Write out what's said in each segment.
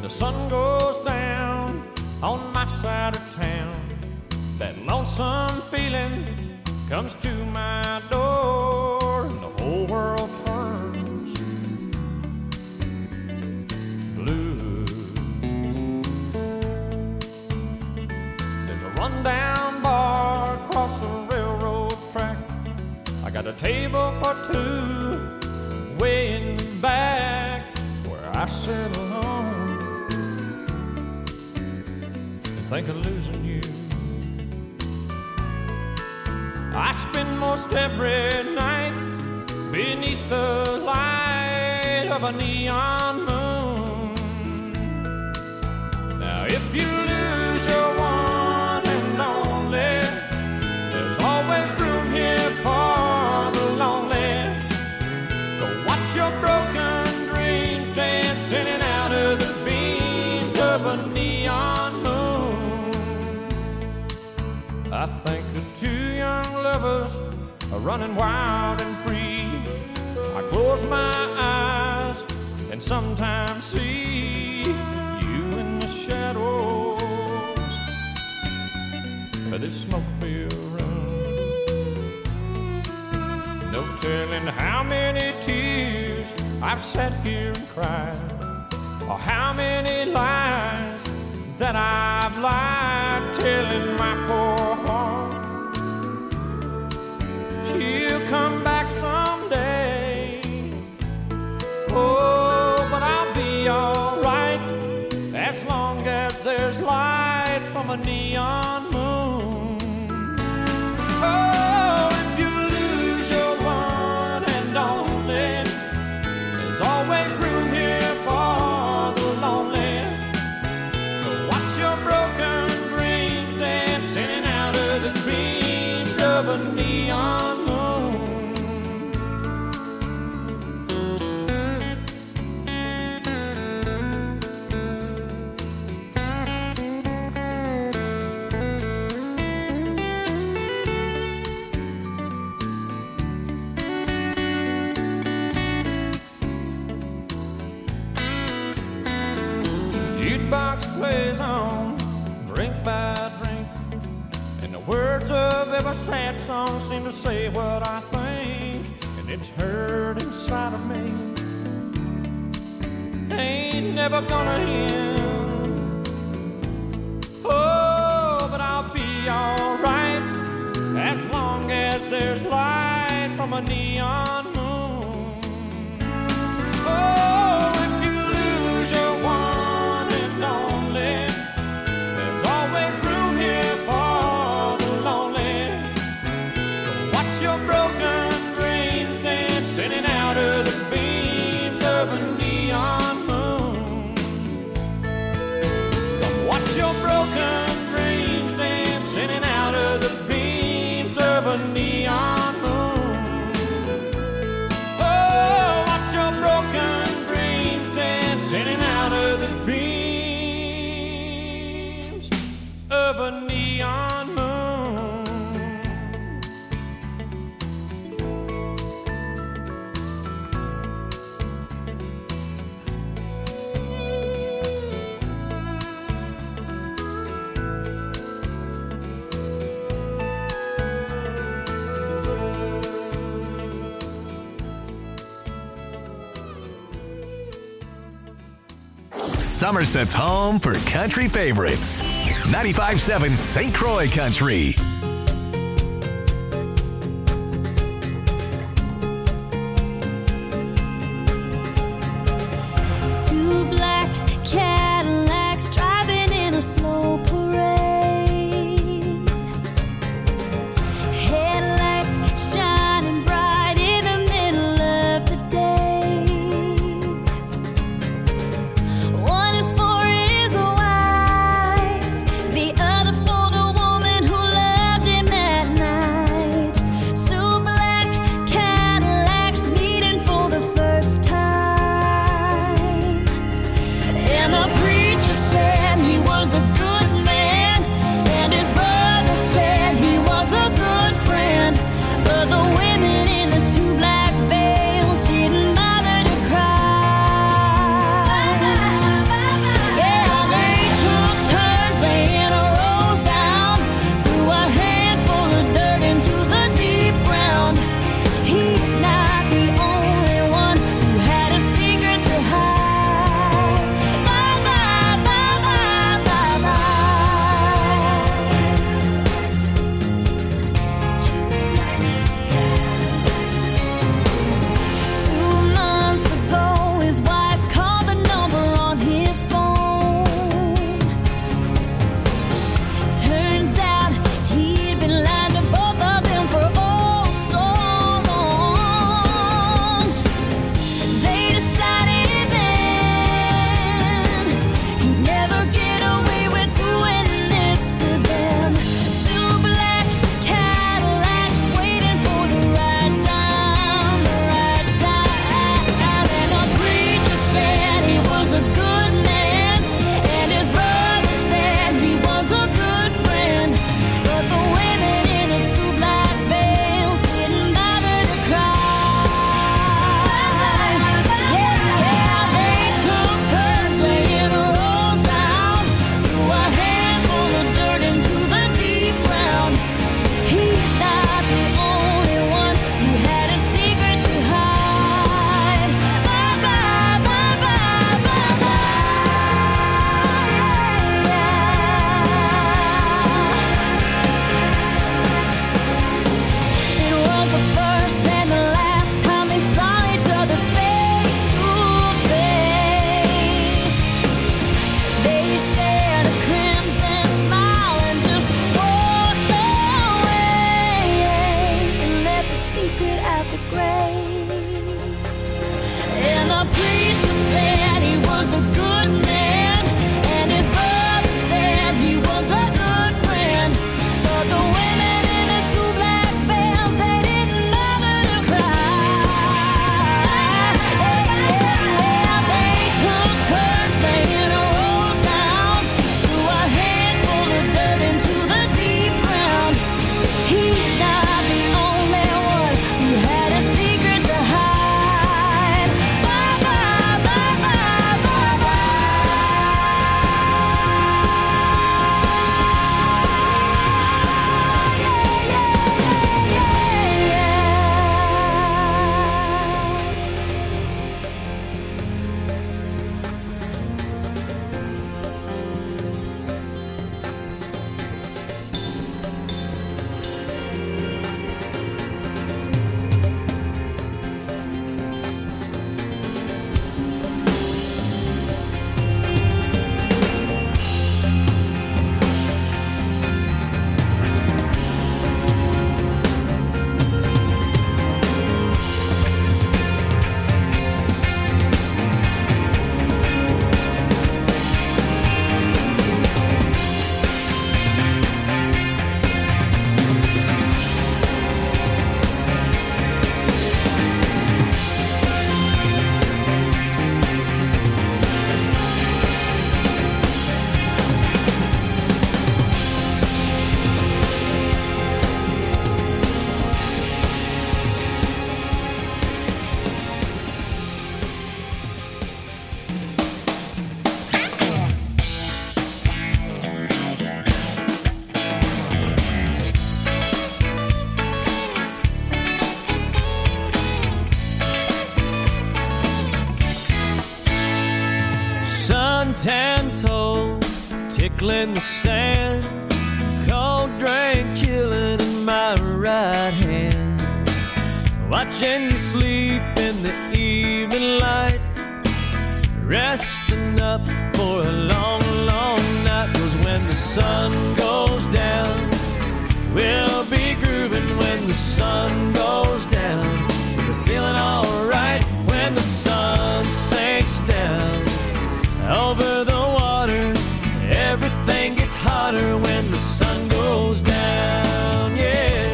the sun goes down on my side of town, that lonesome feeling comes to my door, and the whole world turns blue. There's a rundown bar across the railroad track. I got a table for two way in the back where I sit alone and think of losing you. I spend most every night beneath the light of a neon moon. Now if you lose your one and only, there's always room here for the lonely. Go watch your broken dreams dance in and out of the beams of a neon moon. I think of two young lovers are running wild and free. I close my eyes and sometimes see you in the shadows of this smoke-filled room. No telling how many tears I've sat here and cried, or how many lies that I've lied, telling my poor heart she'll come back someday. Oh, but I'll be alright as long as there's light from a neon moon. Oh, if you lose your one and only, there's always room here for the lonely. To watch your broken dreams dance in and out of the beams of a neon moon. Jukebox plays on, drink by drink, and the words of every sad song seem to say what I think, and it's hurt inside of me. Ain't never gonna end. Oh, but I'll be alright as long as there's light from a neon moon. Oh, if you lose your one and only, there's always room here for the lonely. To watch your broken dreams dance in and out of the beams of a neon moon. Come watch your broken dreams dance in and out of the beams of a neon moon. Oh, watch your broken dreams dance in and out of the beams of a neon moon. Somerset's home for country favorites. 95.7 St. Croix Country. Two black Cadillacs driving in a slow parade. Headlights shining bright in the middle of the day. One is for his wife, the other for the woman who loves The preacher said he was a good man, and his brother said he was a good friend. But the women in the two black vans, they didn't bother to cry. They took turns laying a rose down, threw a handful of dirt into the deep ground. He's not the only one who had a secret to hide. Bye bye bye bye bye bye. Yeah, yeah, yeah, yeah. Suntan toes tickling the sand, cold drink chilling in my right hand, watching you sleep in the evening light, resting up for a long, long night. 'Cause when the sun goes down, we'll be grooving. When the sun goes down, we're feeling alright. When the sun sinks down over the water, everything gets hotter when the sun goes down, yeah.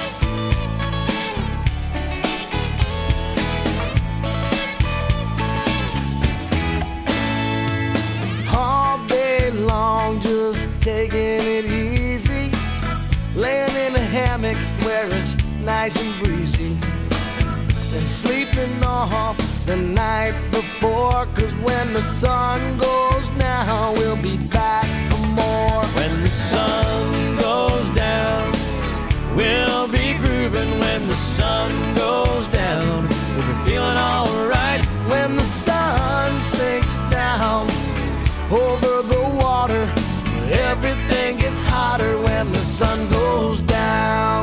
All day long, just taking it easy, laying in a hammock where it's nice and breezy, and sleeping off the night before. 'Cause when the sun goes down, we'll be back for more. When the sun goes down, we'll be grooving. When the sun goes down, we'll be feeling alright. When the sun sinks down over the water, everything gets hotter when the sun goes down.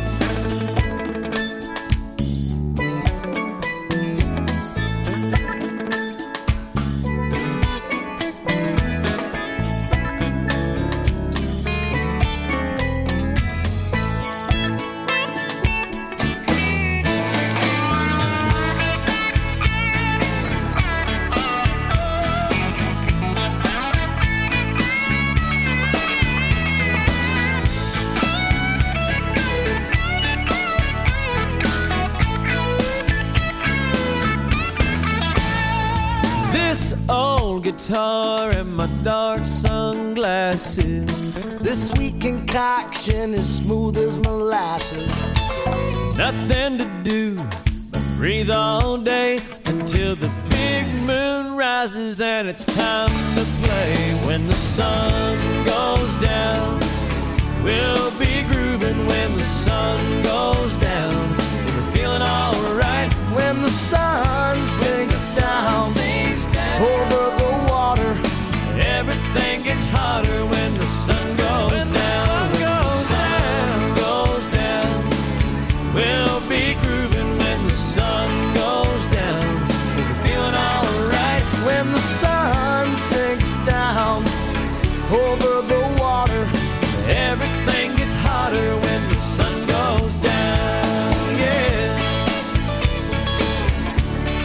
This old guitar and my dark sunglasses, This sweet concoction is smooth as molasses. nothing to do but breathe all day until the big moon rises and it's time to play. When the sun goes down, we'll be grooving. When the sun goes down, we're feeling alright. When the sun sinks down over the water, everything gets hotter when the sun goes down. When the sun goes down, we'll be grooving. When the sun goes down, we're feeling alright. when the sun sinks down over the water, everything gets hotter when the sun goes down, yeah.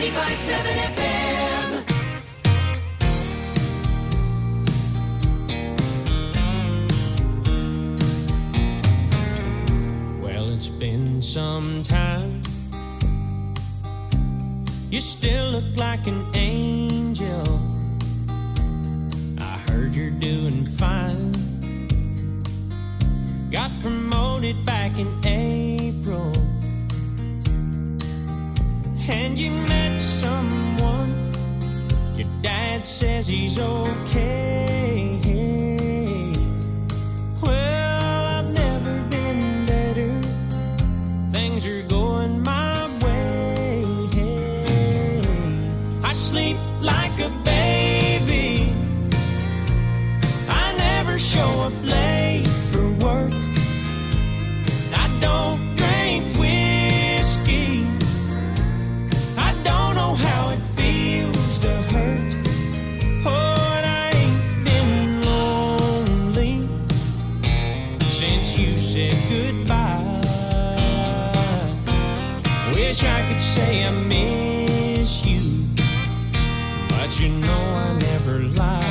95.7 FM. Well, it's been some time. You still look like an angel. I heard you're doing fine. Got promoted back in April. And you met someone. Your dad says he's okay. Well, I've never been better. Things are going my way. I sleep like a baby. I never show up late for work. I don't drink whiskey. I don't know how it feels to hurt. Oh, and I ain't been lonely since you said goodbye. Wish I could say I miss you, but you know I never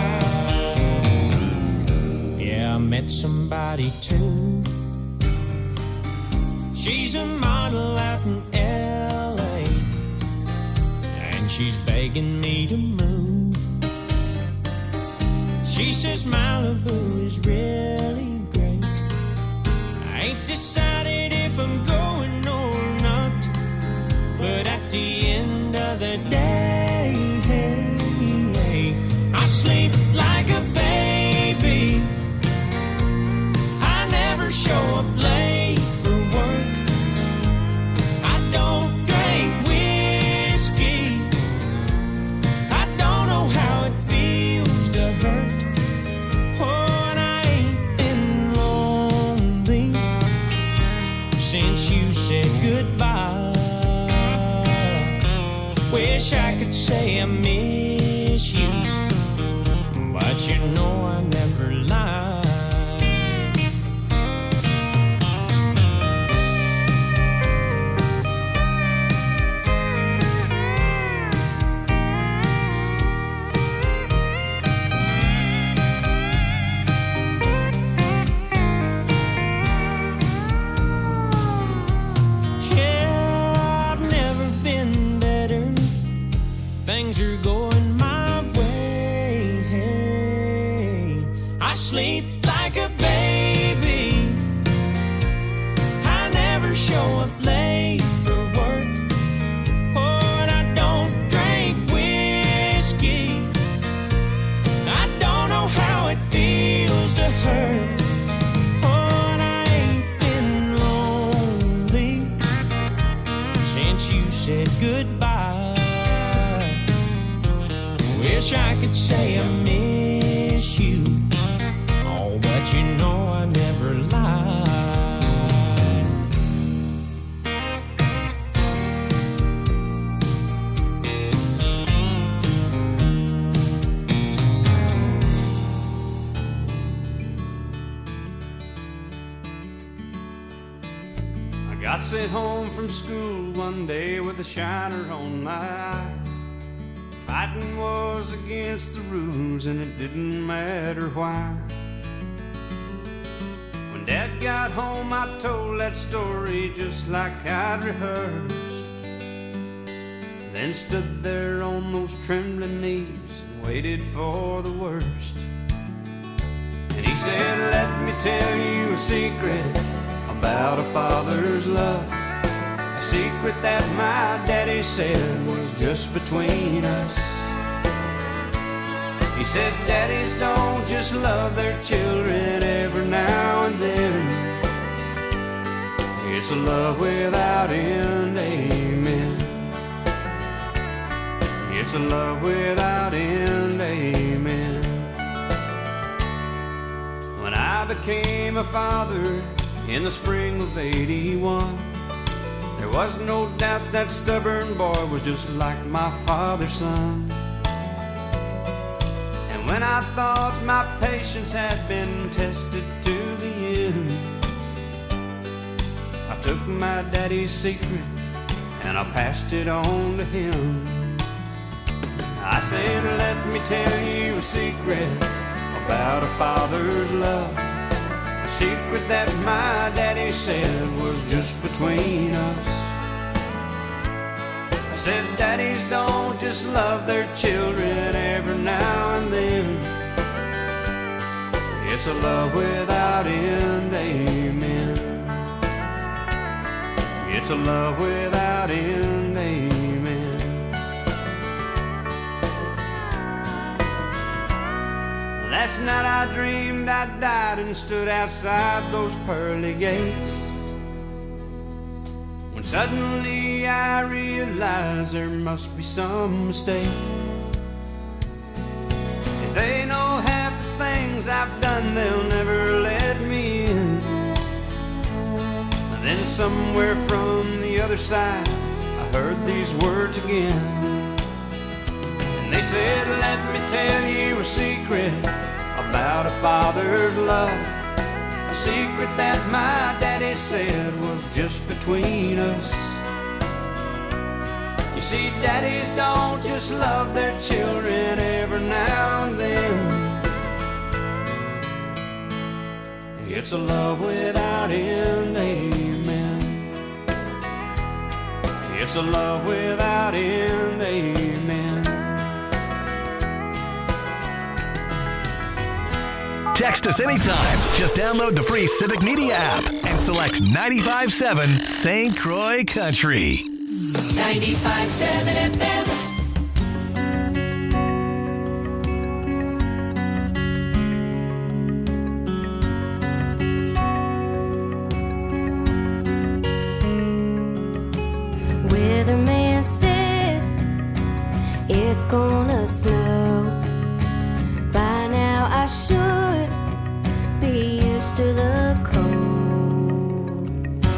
lie. Yeah, I met somebody too. She's a model out in L.A. and she's begging me to move. She says Malibu is really great. I ain't decided if I'm going or not, but at the end of the day, I sleep like a baby. I never show up late for work. I don't drink whiskey. I don't know how it feels to hurt. Oh, and I ain't been lonely since you said goodbye. Wish I could say I miss you, but you know I never lie. Yeah, I've never been better. Things are going my way. I sleep like a baby. I never show up late for work. Oh, and I don't drink whiskey. I don't know how it feels to hurt. Oh, and I ain't been lonely since you said goodbye. Wish I could say I miss you. Oh, but you know I never lie. I got sent home from school one day with a shiner on my eye. Fighting was against the rules and it didn't matter why. When Dad got home I told that story just like I'd rehearsed. Then stood there on those trembling knees and waited for the worst. And he said, let me tell you a secret about a father's love. A secret that my daddy said was just between us. He said daddies don't just love their children every now and then. It's a love without end, amen. It's a love without end, amen. When I became a father in the spring of '81, there was no doubt that stubborn boy was just like my father's son. And when I thought my patience had been tested to the end, I took my daddy's secret and I passed it on to him. I said, let me tell you a secret about a father's love. A secret that my daddy said was just between us. I said, daddies don't just love their children every now and then. It's a love without end, amen. It's a love without end, amen. Last night I dreamed I died and stood outside those pearly gates, when suddenly I realized there must be some mistake. If they know half the things I've done, they'll never let me in. Then somewhere from the other side, I heard these words again. And they said, let me tell you a secret about a father's love. A secret that my daddy said was just between us. You see, daddies don't just love their children every now and then. It's a love without end, amen. It's a love without end, amen. Text us anytime. Just download the free Civic Media app and select 95.7 St. Croix Country. 95.7 FM. Weatherman said it's gonna snow. By now I should be used to the cold.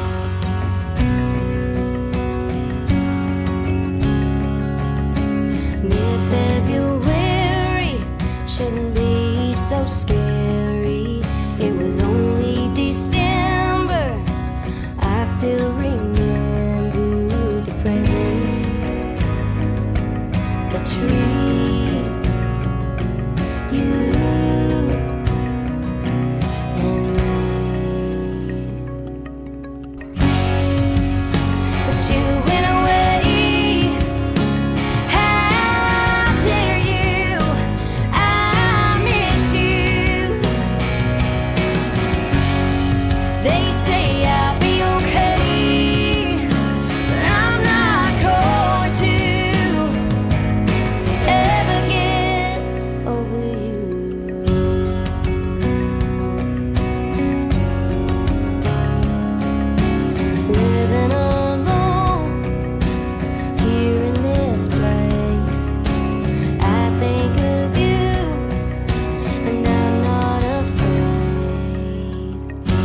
Mid-February shouldn't be so scary. It was only December. I still remember the presents, the tree, you and me. But you went away. How dare you? I miss you. They say I'll be okay, but I'm not going to ever get over you. Living alone here in this place, I think of you and I'm not afraid.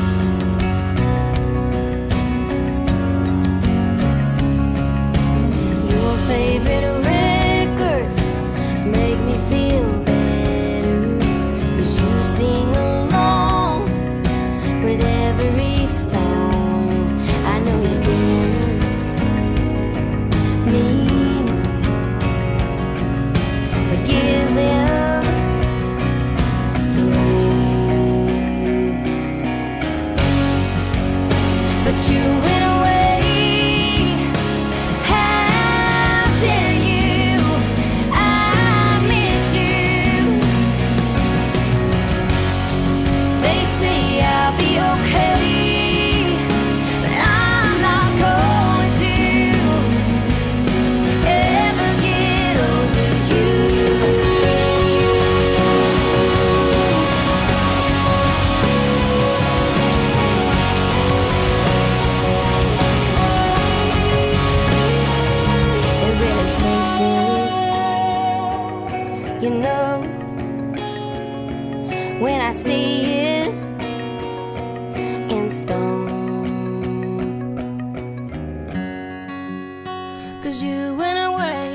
Your favorite records make me feel better, 'cause you sing along with every song. I know you didn't mean to give them to me, but you went away. How dare you? I miss you. They say I'll be okay, but I'm not going to ever get over you. It really sinks in, you know, when I see it in stone. 'Cause you went away.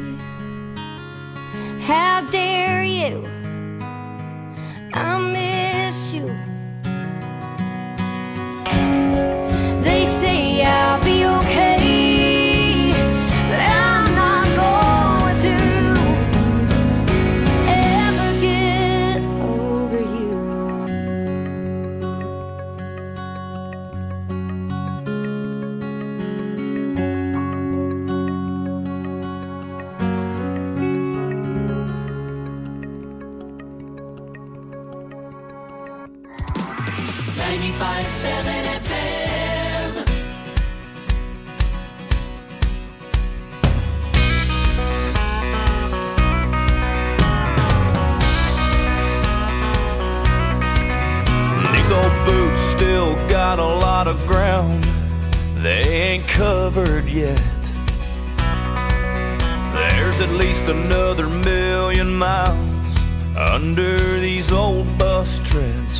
How dare you? I miss you. They say I'll be okay, but I'm not going to discovered yet. There's at least another 1,000,000 miles under these old bus treads.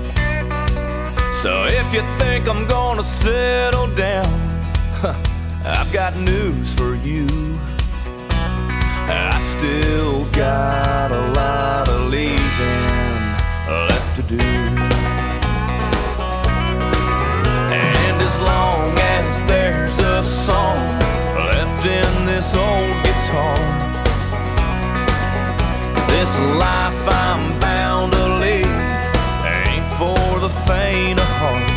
So if you think I'm gonna settle down, I've got news for you. I still got a lot of leaving left to do. And as long as there's a song left in this old guitar, this life I'm bound to lead ain't for the faint of heart.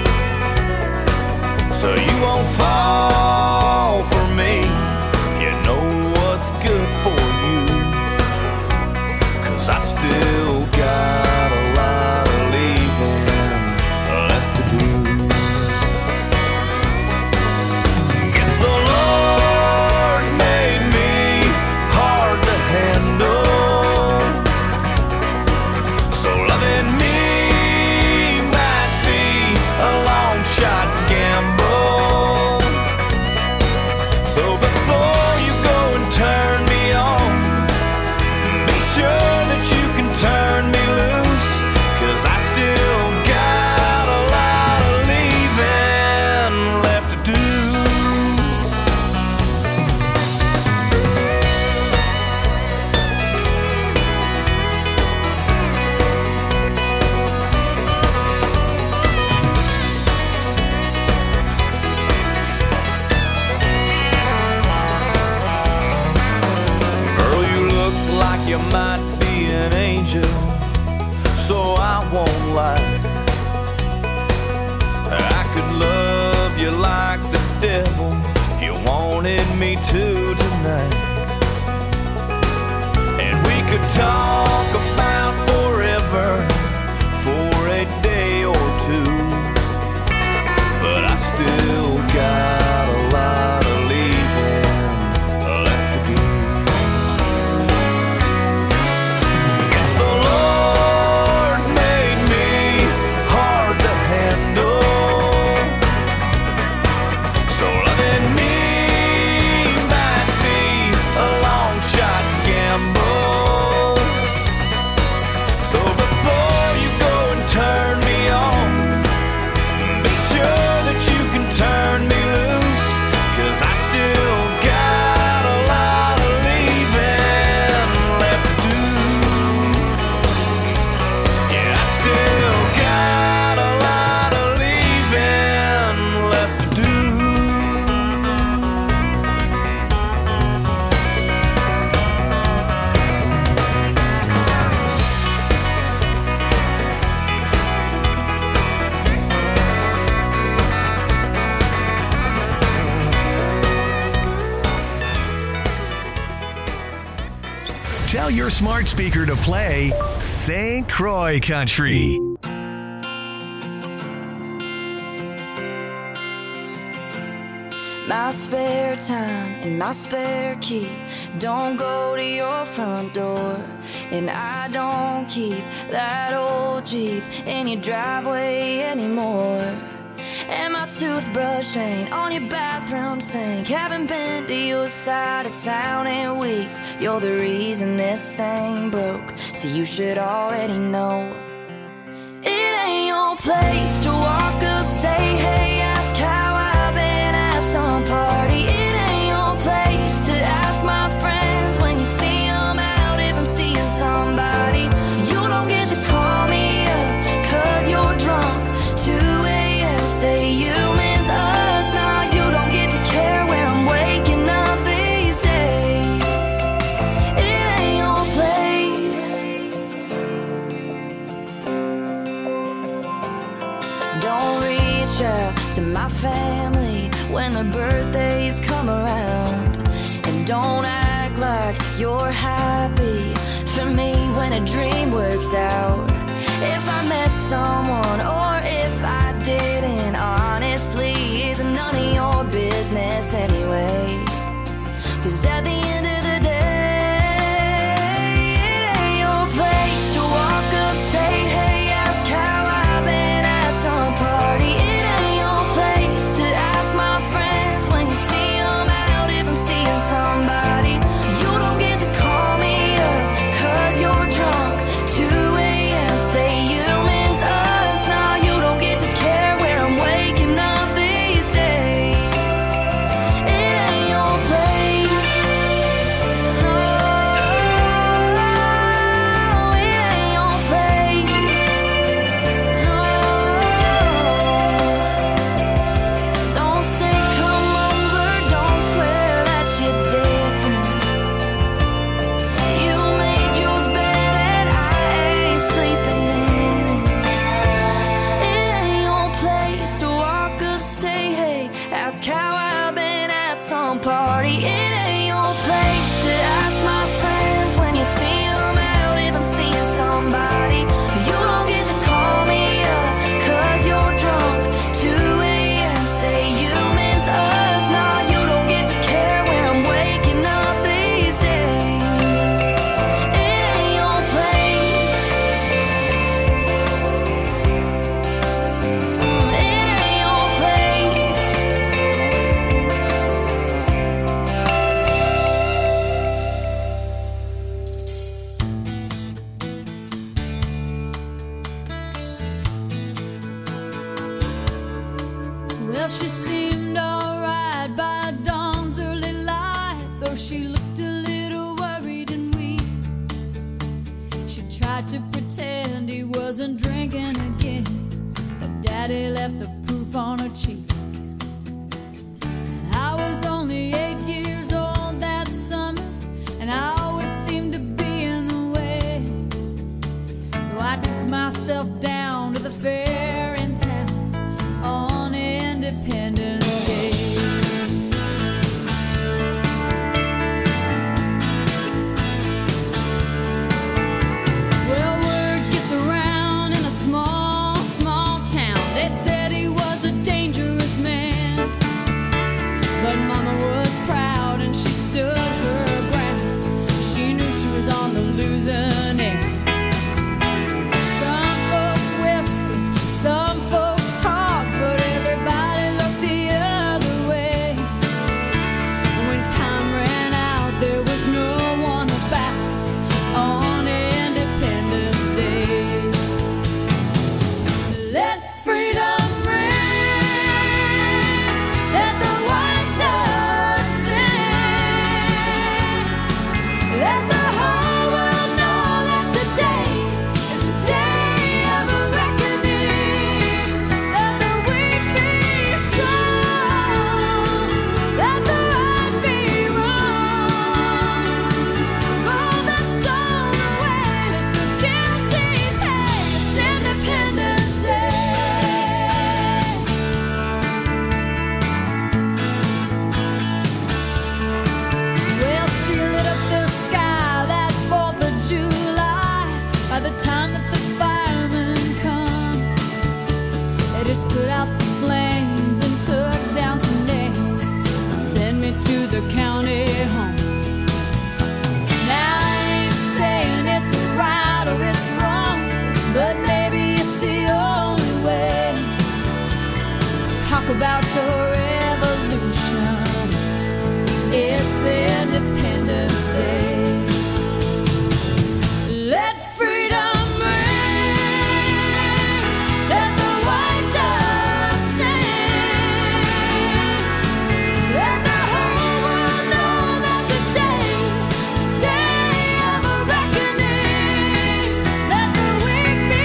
So you won't fall for me, you know what's good for you, 'cause I still got a lot of leaving left to do. Guess the Lord made me hard to handle, so loving me might be a long shot gamble. So before you go and turn me on, be sure that you can turn me loose, 'cause I still got a lot of leaving left to do. Girl, you look like you might be an angel, so I won't lie. I could love you like the devil if you wanted me to tonight. And we could talk about forever for a day or two, but I still got a lot of leaving left to do. Guess the Lord made me hard to handle, so loving me might be a long shot gamble. So before you go and turn me on, be sure that you can turn me loose, 'cause I still got a lot of leaving left to do. Yeah, I still got a lot of leaving left to do. Tell your smart speaker to play St. Croix Country. My spare time and my spare key don't go to your front door, and I don't keep that old Jeep in your driveway anymore. And my toothbrush ain't on your bathroom sink. Haven't been to your side of town in weeks. You're the reason this thing broke, so you should already know. It ain't your place to walk up, say hey, ask how I've been at some party. It ain't your place to ask my friends when you see them out if I'm seeing somebody. You don't get to call me up 'cause you're drunk. 2 a.m. say you miss us. Now you don't get to care where I'm waking up these days. It ain't your place. Don't reach out to my family when the birthdays come around, and don't act like you're happy for me when a dream works out. If I met someone or if I didn't, honestly, it's none of your business anyway. 'Cause at the end of the day, it ain't your place to walk up, say hey, ask how I've been at some party. It ain't your place to ask my friends when you But Mama was proud and she stood her ground. She knew she was on the losing end. Some folks whispered, some folks talked, but everybody looked the other way. When time ran out, there was no one about on Independence Day. Let freedom ring, let the white dove sing, let the whole world know that today is the day of a reckoning. Let the weak be strong, let the right be wrong. Roll the stone away, let the guilty pay. It's Independence Day. Well, she lit up the sky that 4th of July. By the time that the firemen come, they just put out the flames and took down some names and sent me to the county home. Now I ain't saying it's right or it's wrong, but maybe it's the only way. Talk about your revolution. It's Independence Day. Let freedom ring, let the white dove sing, let the whole world know that today is the day of a reckoning. Let the weak be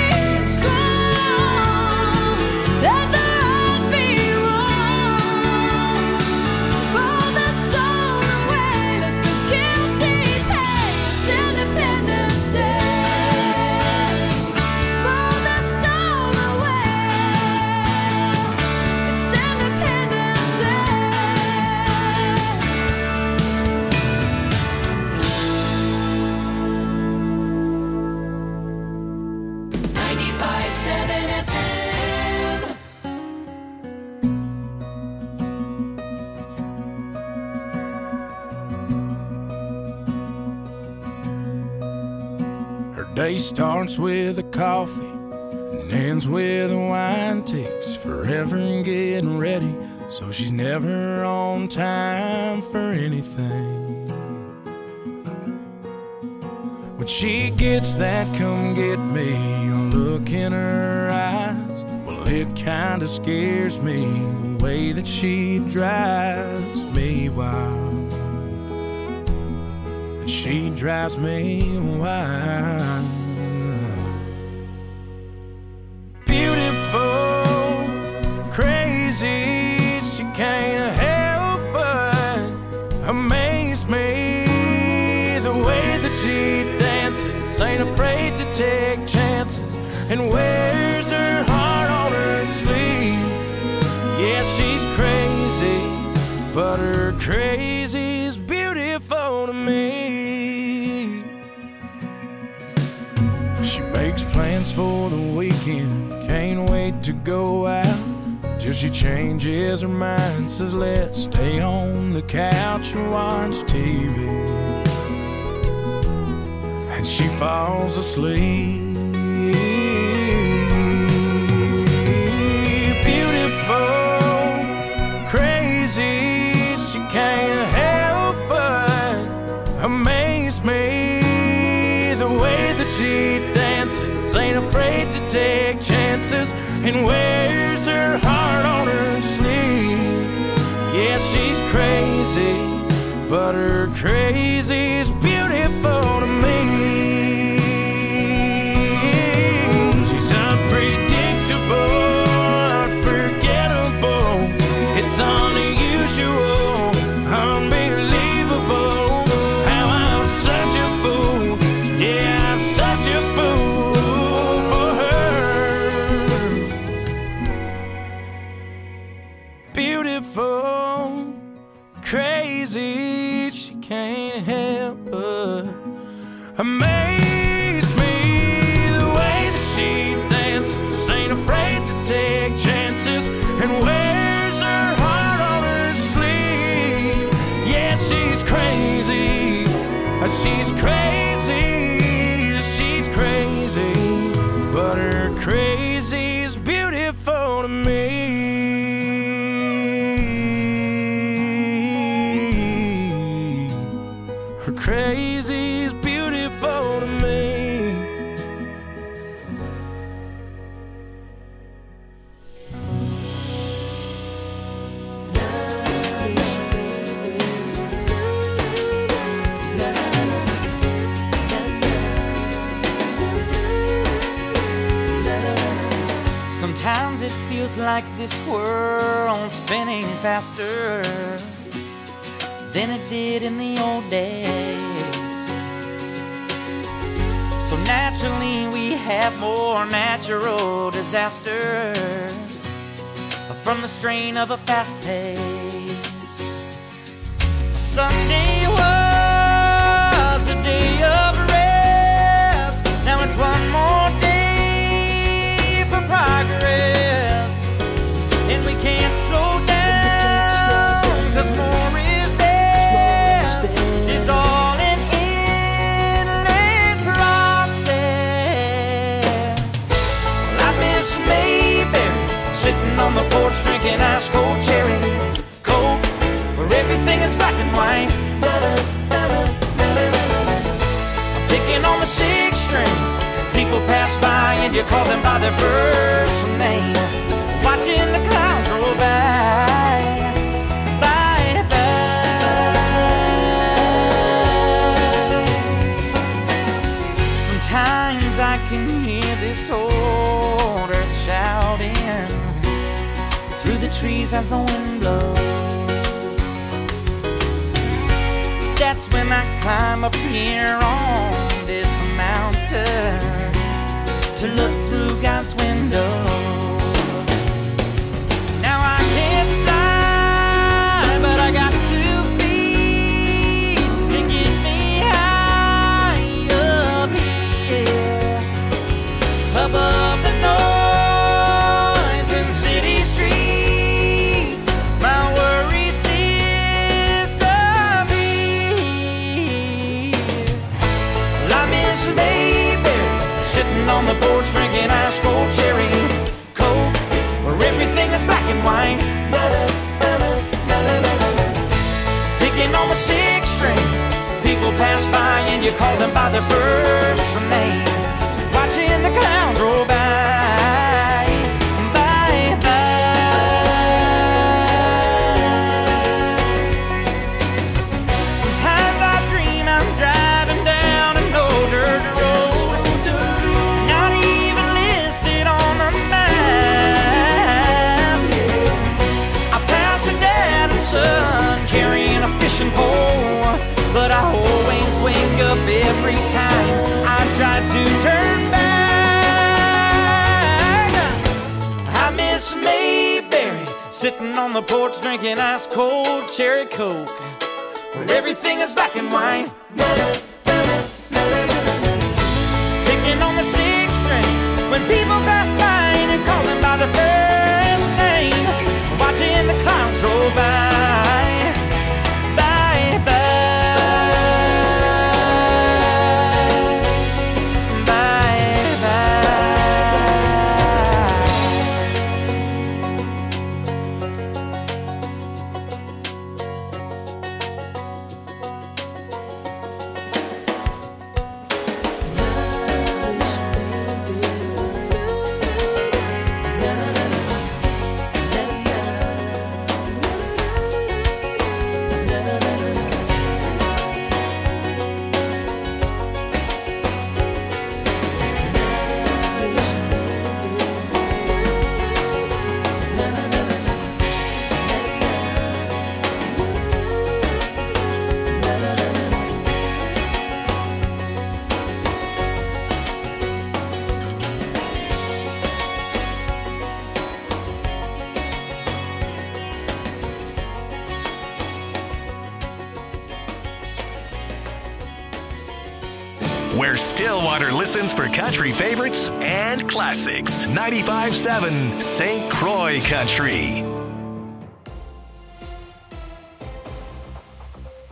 strong, let the right be wrong. Roll the stone away, let the guilty pay. It's Independence Day. Roll the stone away. It's Independence Day. 95.7 FM. Her day starts with a coffee and ends with a wine. Takes forever getting ready, so she's never on time for anything. When she gets that come get me look in her eyes, well, it kinda scares me the way that she drives me wild. And she drives me wild. Beautiful, crazy, she can't help but amaze me. The way that she dances, ain't afraid to take chances, and wears her heart on her sleeve. Yeah, she's crazy, but her crazy's beautiful to me. She makes plans for the weekend, can't wait to go out, till she changes her mind, says let's stay on the couch and watch TV. And she falls asleep. Beautiful, crazy, she can't help but amaze me. The way that she dances, ain't afraid to take chances, and wears her heart on her sleeve. Yeah, she's crazy, but her crazy's beautiful to me. She's unpredictable, unforgettable. It's unusual, unbelievable. How I'm such a fool. Yeah, I'm such a fool for her. Beautiful, crazy, she can't help but amaze me. The way that she dances, ain't afraid to take chances, and wears her heart on her sleeve. She's crazy, but her crazy's beautiful to me. Her crazy's beautiful to me. Sometimes it feels like this world's spinning faster than it did in the old days. So naturally we have more natural disasters from the strain of a fast pace. Sunday was a day of rest. Now it's one more day for progress, and we can't slow down, 'cause more is best. It's all an endless process. Well, I miss Mayberry, sitting on the porch drinking ice cold cherry Coke, where everything is black and white. Picking on the sixth string, people pass by and you call them by their first name. Watching the clouds roll by, by, by. Sometimes I can hear this old earth shouting through the trees as the wind blows. That's when I climb up here on this mountain to look through God's window. Now I can't fly, but I got 2 feet to get me high up here, above the noise in city streets. My worries disappear. Well, I miss Mayberry, sitting on the porch drinking ice cold cherry Coke, where everything is black and white. Picking on the sixth string, people pass by and you call them by their first name. Watching the clouds roll by, by, by. Sometimes I dream I'm driving down an old dirt road, not even listed on the map. I pass a dad and son carrying a fishing pole, but I always wake up every time I try to turn back. I miss Mayberry, sitting on the porch drinking ice cold cherry Coke, where everything is black and white. Picking on the sixth string, when people pass by and you call them by their first name. Watching the clouds roll by, by, by, by, by. Where Stillwater listens for country favorites and classics. 95.7 St. Croix Country.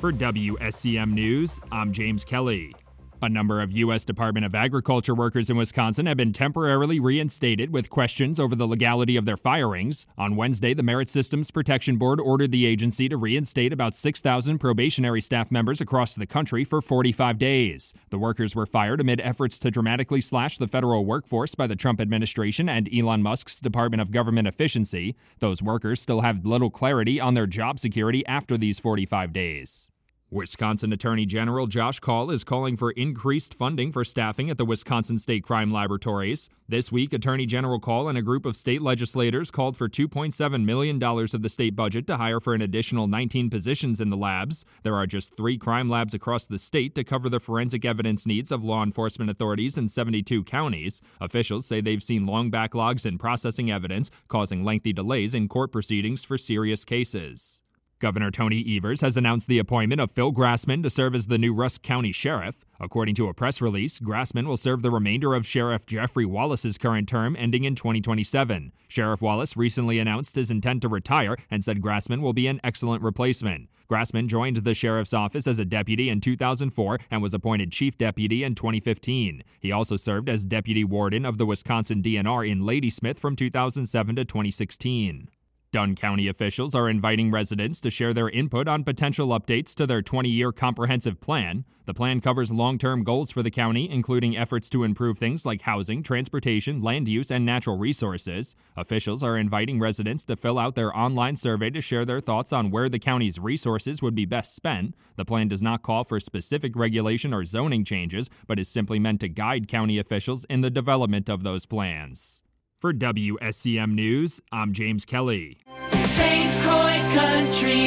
For WSCM News, I'm James Kelly. A number of U.S. Department of Agriculture workers in Wisconsin have been temporarily reinstated with questions over the legality of their firings. On Wednesday, the Merit Systems Protection Board ordered the agency to reinstate about 6,000 probationary staff members across the country for 45 days. The workers were fired amid efforts to dramatically slash the federal workforce by the Trump administration and Elon Musk's Department of Government Efficiency. Those workers still have little clarity on their job security after these 45 days. Wisconsin Attorney General Josh Kaul is calling for increased funding for staffing at the Wisconsin State Crime Laboratories. This week, Attorney General Kaul and a group of state legislators called for $2.7 million of the state budget to hire for an additional 19 positions in the labs. There are just 3 crime labs across the state to cover the forensic evidence needs of law enforcement authorities in 72 counties. Officials say they've seen long backlogs in processing evidence, causing lengthy delays in court proceedings for serious cases. Governor Tony Evers has announced the appointment of Phil Grassman to serve as the new Rusk County Sheriff. According to a press release, Grassman will serve the remainder of Sheriff Jeffrey Wallace's current term, ending in 2027. Sheriff Wallace recently announced his intent to retire and said Grassman will be an excellent replacement. Grassman joined the sheriff's office as a deputy in 2004 and was appointed chief deputy in 2015. He also served as deputy warden of the Wisconsin DNR in Ladysmith from 2007 to 2016. Dunn County officials are inviting residents to share their input on potential updates to their 20-year comprehensive plan. The plan covers long-term goals for the county, including efforts to improve things like housing, transportation, land use, and natural resources. Officials are inviting residents to fill out their online survey to share their thoughts on where the county's resources would be best spent. The plan does not call for specific regulation or zoning changes, but is simply meant to guide county officials in the development of those plans. For WSCM News, I'm James Kelly. St. Croix Country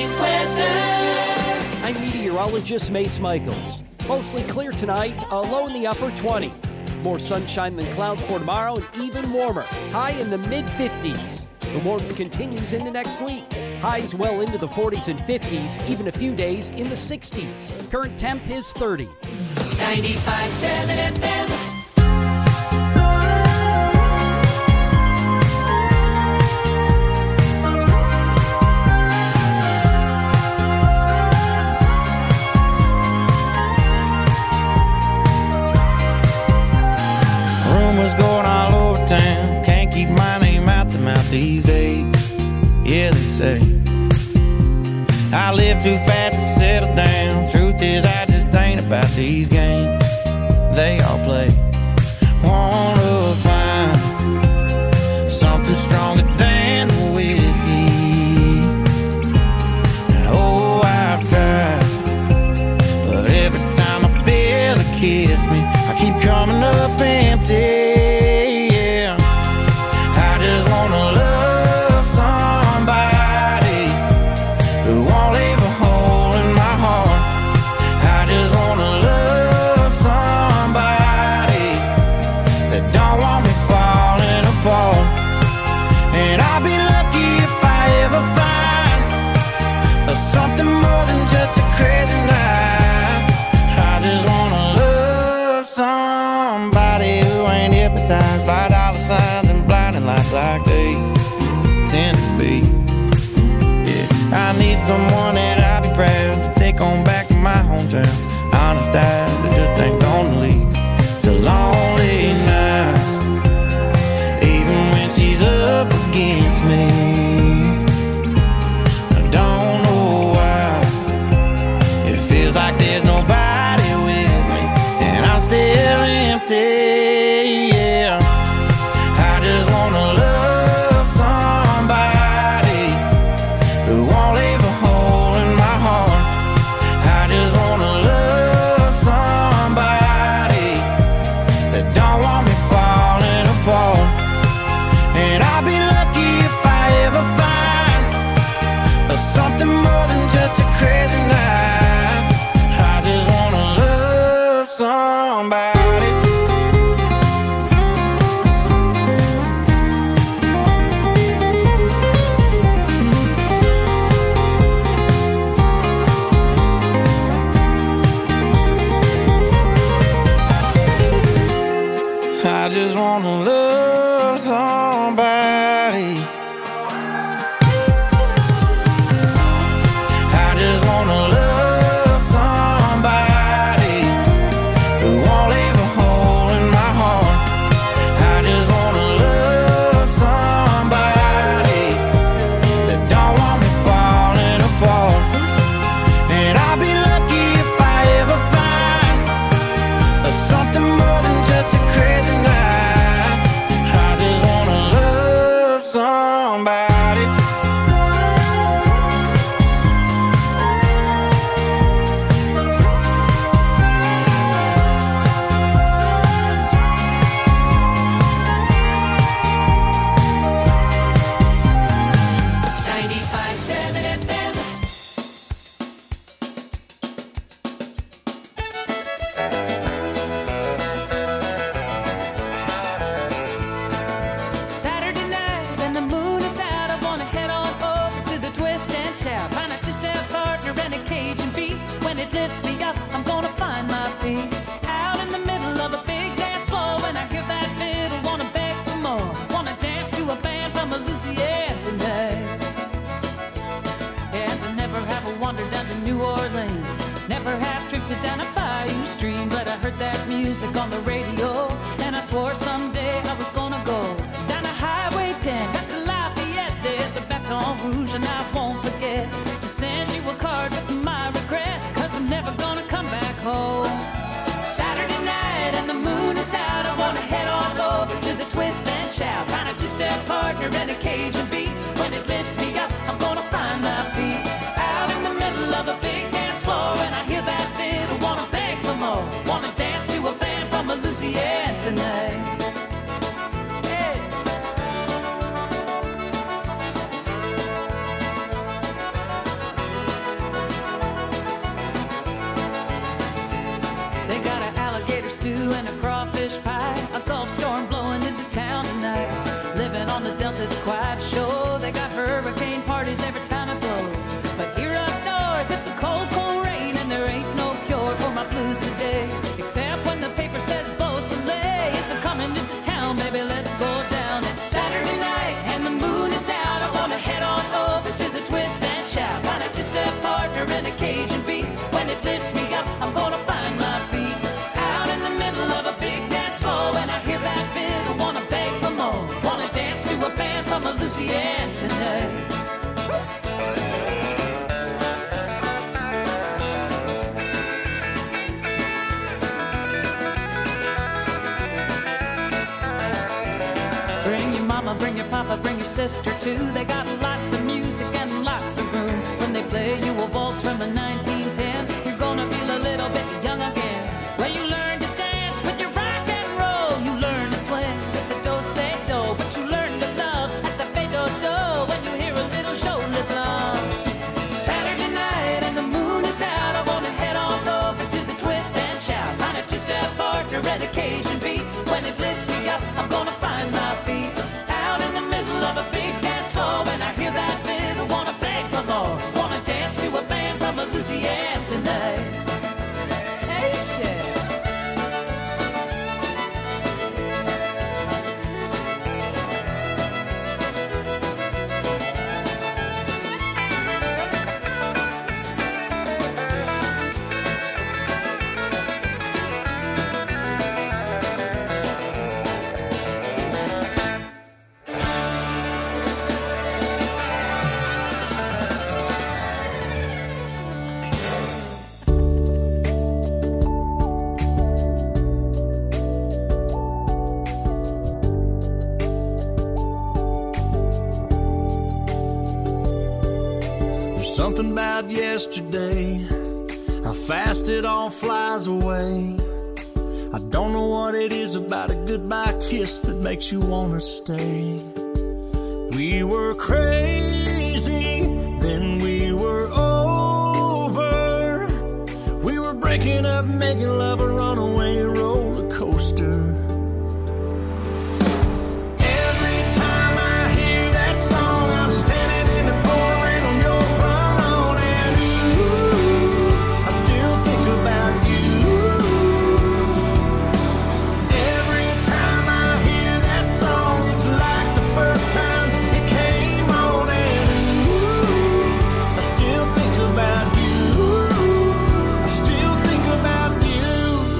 Weather. I'm meteorologist Mace Michaels. Mostly clear tonight, a low in the upper 20s. More sunshine than clouds for tomorrow and even warmer. High in the mid-50s. The warmth continues into next week. Highs well into the 40s and 50s, even a few days in the 60s. Current temp is 30. 95.7 FM. Rumors going all over town, can't keep my name out the mouth these days. Yeah, they say I live too fast to settle down. Truth is, I just ain't about these games they all play. Wanna find something stronger than the whiskey. Oh, I've tried, but every time I feel a kiss me, I keep coming up empty. Yeah, I just wanna love somebody who won't leave a hole in my heart. I just wanna love somebody that don't want me falling apart. And I'll be lucky if I ever find something more than just a crazy night. I just wanna love somebody who ain't hypnotized by dollar signs and blinding lights like they tend to be. Yeah, I need someone that I'll be proud to take on back to my hometown. Honest eyes that just ain't gonna lead to lonely nights, even when she's up against me. I don't know why it feels like there's nobody with me, and I'm still empty. Yeah, I just wanna love somebody who won't leave a hole in wanted down a bayou stream, but I heard that music on the radio, and I swore someday I was gonna go down a Highway 10, past the Lafayette. There's a Baton Rouge, and I won't forget to send you a card with my regrets, 'cause I'm never gonna come back home. Saturday night and the moon is out, I wanna head on over to the Twist and Shout, find a two-step partner and a Cajun beat. When it lifts me up, I'm gonna find my feet out in the middle of a big dance floor, and I hear that fiddle, wanna beg for more, wanna dance to a band from Louisiana tonight. Hey. They got an alligator stew and a crawfish pie, a Gulf storm blowing into town tonight. Living on the Delta, it's quite sure. They got hurricane parties every time it blows. But here up north, it's a cold, cold rain, and there ain't no cure for my blues today, except when the paper says Beausoleil is coming into town. Baby, let's go down. It's Saturday night and the moon is out. I wanna head on over to the Twist and Shout, find a two-step partner and a Cajun beat. When it lifts me up, I'm gonna find my feet out in the middle of a big dance floor, and I hear that fiddle, wanna beg for more, wanna dance to a band from Louisiana tonight. Bring your mama, bring your papa, bring your sister too. They got lots of music and lots of room. When they play you a waltz from the 1910, you're gonna feel a little bit young again. Well, you learn to dance with your rock and roll, you learn to swing with the do-say-do, but you learn to love at the fade-do-do when you hear a little shoulder drum. Saturday night and the moon is out, I wanna head on over to the Twist and Shout, find a two-step partner and a Cajun beat. When it lifts me up, I'm gonna find my feet out in the middle of a big dance floor, and I hear that fiddle, wanna beg for more, wanna dance to a band from Louisiana tonight. Hey, shit. There's something about yesterday, how fast it all flies away. I don't know what it is about a goodbye kiss that makes you wanna stay. We were crazy, then we were over. We were breaking up, making love a runaway roller coaster. Every time I hear that song, I'm standing in the pouring rain on your front lawn, and ooh, I still think about you. Every time I hear that song, it's like the first time it came on, and ooh, I still think about you. I still think about you.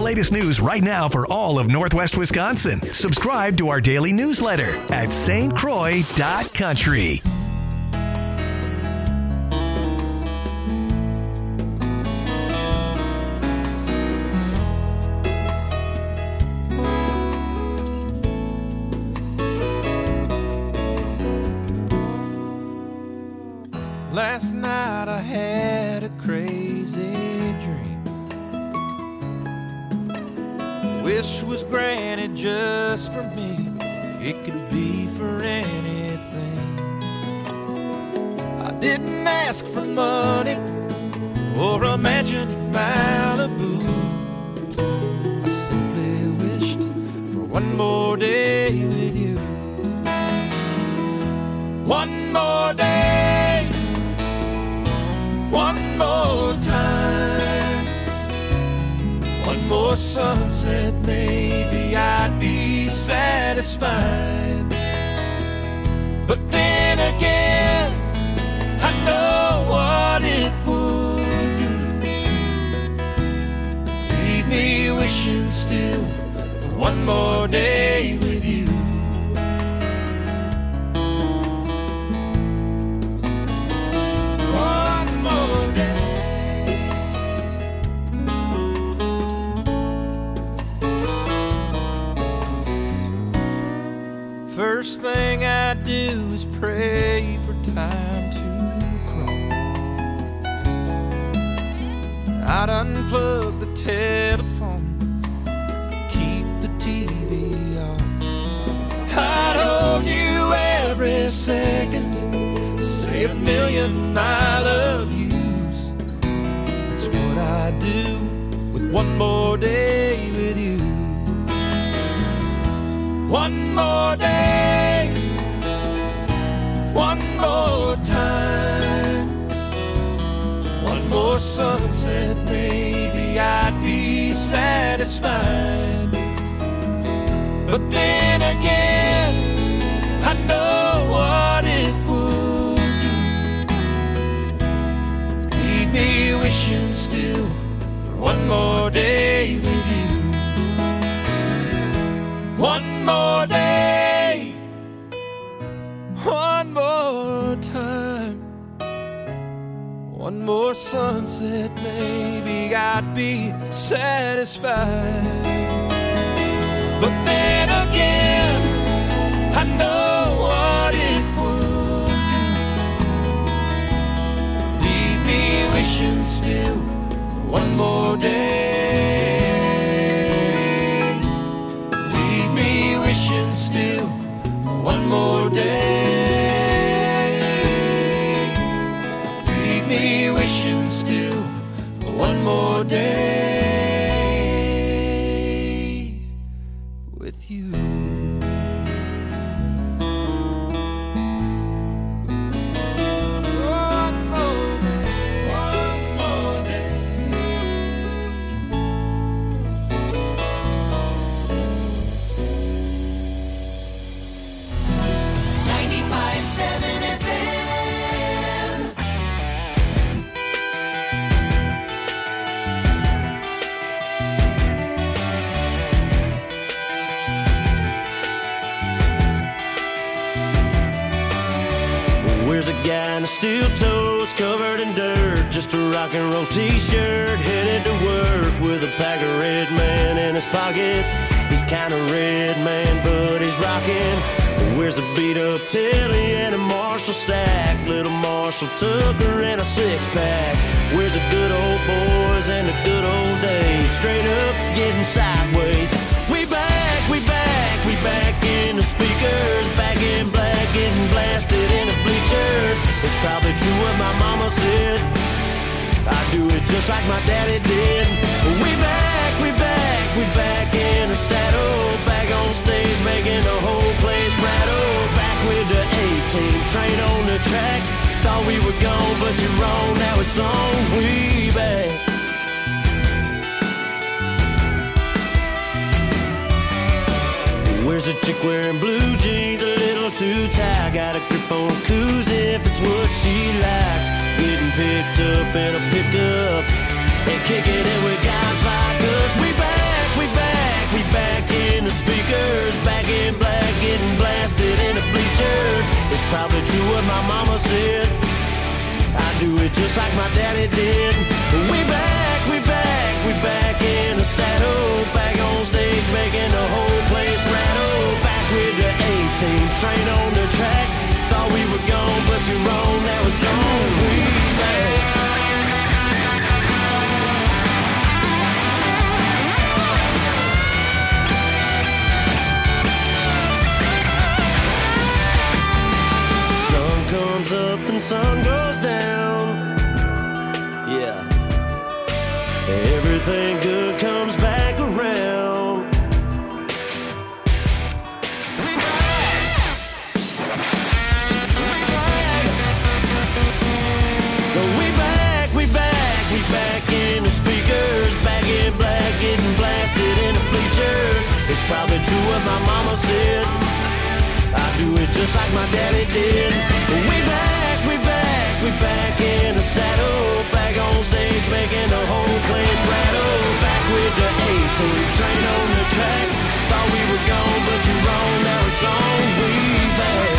latest news right now for all of Northwest Wisconsin. Subscribe to our daily newsletter at stcroix.country. Last night I had a crazy dream. Wish was granted just for me. It could be for anything. I didn't ask for money or a mansion in Malibu. I simply wished for one more day with you. One more day, one more time, one more sunset, maybe I'd be satisfied. But then again, I know what it would do. Leave me wishing still for one more day with you. First thing I do is pray for time to crawl. I'd unplug the telephone, keep the TV off. I'd hold you every second, say a million I love yous. That's what I do with one more day with you. One more day, one more time, one more sunset, maybe I'd be satisfied. But then again, I know what it would do. Leave me wishing still for one more day with you. One more day, one more time, one more sunset, maybe I'd be satisfied. But then again, I know what it would do. Leave me wishing still for one more day. Wishing still one more day. Leave me wishing still one more day with you. One more day, one more day. 95.7 FM. Where's a guy in the steel toes covered in dirt? Just a rock and roll t-shirt, headed to work with a pack of Red Man in his pocket. He's kind of red, man, but he's rocking. Where's a beat up Tilly and a Marshall stack? Little Marshall Tucker and a six-pack. Where's the good old boys and the good old days? Straight up getting sideways. We back, we back, we back in the speakers. Back in black, getting blasted in the bleachers. It's probably true what my mama said. I do it just like my daddy did. We back, we back, we back in the saddle. Back on stage making the whole place rattle. Back with the A-team, train on the track. Thought we were gone, but you're wrong. Now it's on, we back. Where's a chick wearing blue jeans, a little too tight? Got a grip on a koozie if it's what she likes. Getting picked up in a pickup and kicking it with guys like us. We back, probably true what my mama said. I do it just like my daddy did. We back, we back, we back in the saddle. Back on stage making the whole place rattle. Back with the A-team, train on the track. Thought we were gone, but you're wrong, that was on. We back. Comes up and sun goes down. Yeah. Everything good comes back around. We back, we back, we back in the speakers. Back in black, getting blasted in the bleachers. It's probably true what my mama said. I do it just like my daddy did. We back, we back, we back in the saddle. Back on stage making the whole place rattle. Back with the A-team, train on the track. Thought we were gone, but you're wrong, now it's on. We back.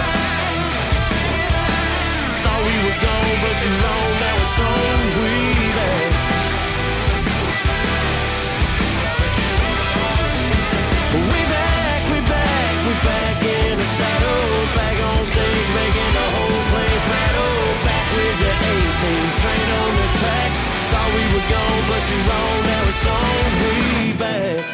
Thought we were gone, but you're wrong, now it's on. We back. We back, we back, we back in the saddle. Back on stage making the whole place rattle. Back with the A-team, train on the track. Thought we were gone, but you're wrong, now it's on. We back.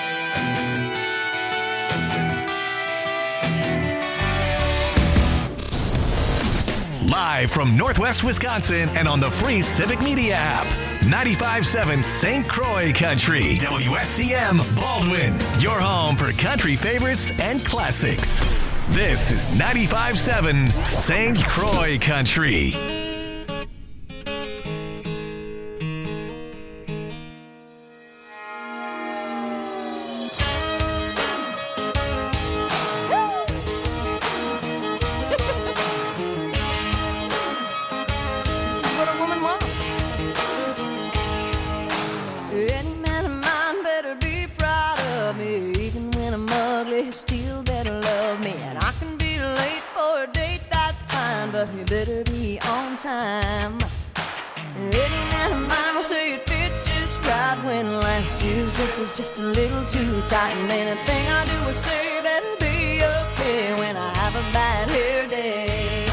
Live from Northwest Wisconsin and on the free Civic Media app. 95.7 St. Croix Country. WSCM Baldwin. Your home for country favorites and classics. This is 95.7 St. Croix Country. You better be on time. Any man of mine will say it fits just right when last year's dress is just a little too tight. And anything I do or say better be okay when I have a bad hair day.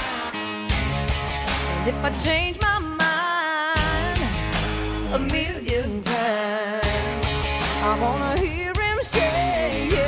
And if I change my mind a million times, I wanna hear him say, yeah.